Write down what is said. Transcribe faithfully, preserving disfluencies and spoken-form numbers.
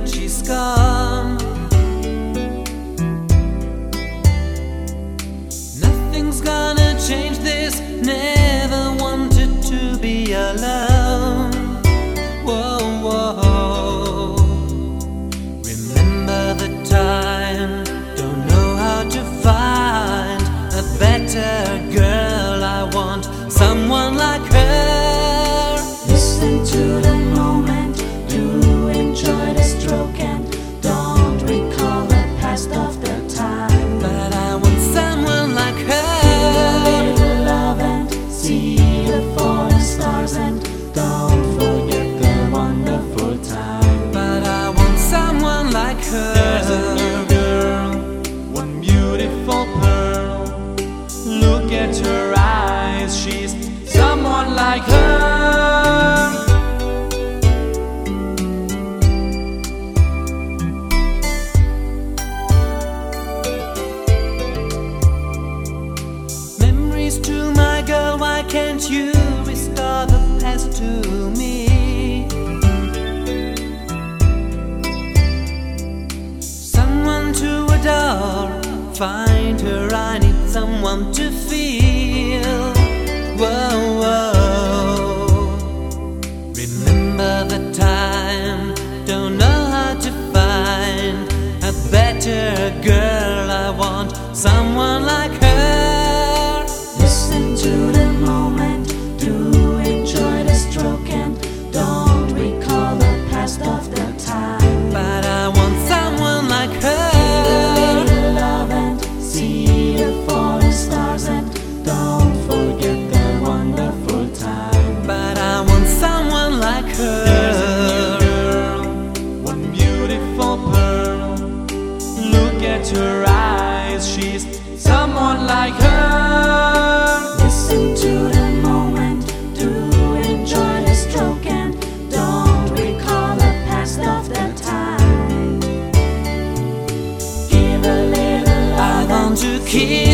that she's gone. Nothing's gonna change this. Never wanted to be alone. Whoa, whoa. Remember the time. Don't know how to find a better girl. I want someone like her. Listen to the moment, do enjoy the stroke, and don't recall the past of the time. But I want someone like her. Give a little love and see the falling stars, and don't forget the wonderful time. But I want someone like her. There's a new girl, one beautiful pearl. Look at her eyes, she's someone like her. Memories to my girl, why can't you restore the past to me? Someone to adore, find her, I need someone to feel. Whoa, whoa. Remember the time, don't know how to find a better girl. I want someone like her. Listen to the moment, do enjoy the stroke, and don't recall the past of the time. But I want someone like her. Give a little love and see the falling stars, and don't forget the wonderful time. But I want someone like her. There's a new girl, one beautiful pearl. Look at her eyes, she's someone like her. Listen to the moment, do enjoy the stroke, and don't recall the past of the time. Give a little I love want and to kiss